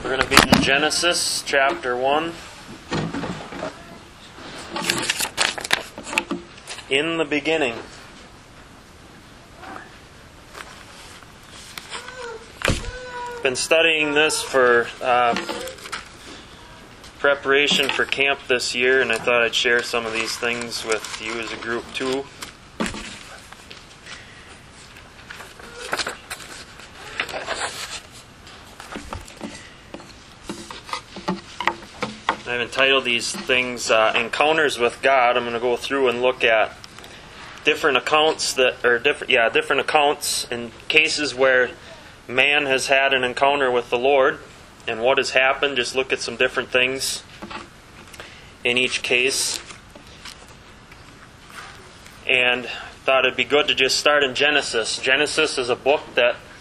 We're going to be in Genesis chapter 1. In the beginning. Been studying this for preparation for camp this year, and I thought I'd share some of these things with you as a group too. I've entitled these things Encounters with God. I'm going to go through and look at different accounts different accounts in cases where man has had an encounter with the Lord and what has happened. Just look at some different things in each case. And thought it'd be good to just start in Genesis. Genesis is a book that